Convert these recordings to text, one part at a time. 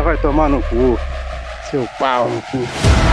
vai tomar no cu. Seu pau no cu.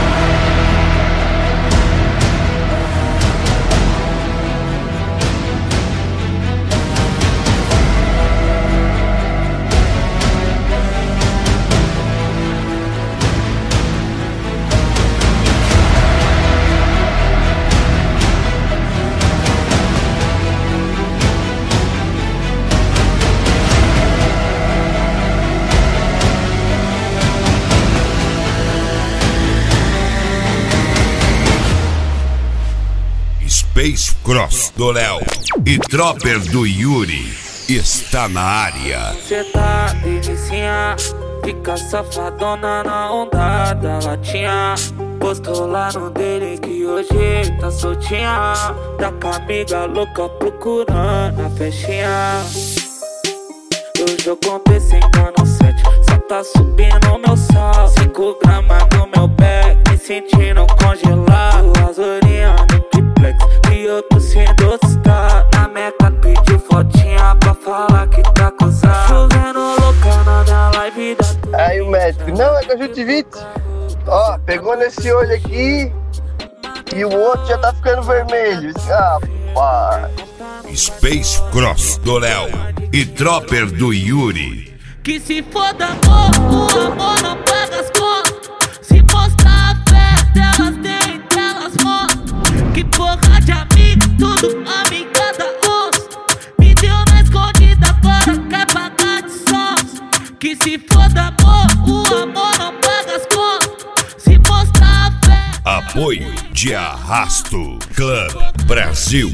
Space Cross do Léo e Dropper do Yuri está na área. Cê tá delicinha, fica safadona na onda da latinha. Postou lá no dele que hoje tá soltinha. Tá com a amiga louca procurando a festinha. Hoje eu comprei 100 no 7, só tá subindo meu sal. 5 gramas no meu pé, me sentindo congelado. As orelhas no triplex, e eu tô sendo tá. Na meca pedi fotinha pra falar que tá acusado. Chovendo louca na minha live da... Aí o médico, não, é conjuntivite. Ó, pegou nesse olho aqui e o outro já tá ficando vermelho. Rapaz. Space Cross do Léo e Dropper do Yuri. Que se foda amor, o amor não paga as contas. Se mostrar a fé delas, tem delas mostram. Que porra de amigo, tudo amiga da onça. Me deu na escondida, agora quer pagar de sons. Que se foda amor, o amor não paga as contas. Se mostrar a fé. Apoio de Arrasto Club Brasil,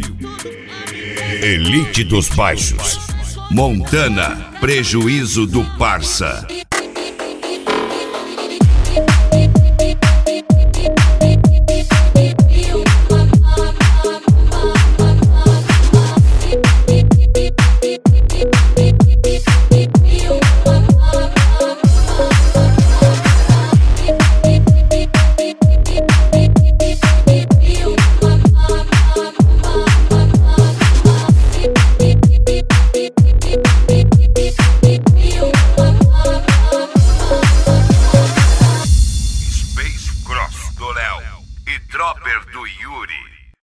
Elite dos Baixos, Montana, Prejuízo do Parça. Space Cross do Léo e Dropper do Yuri.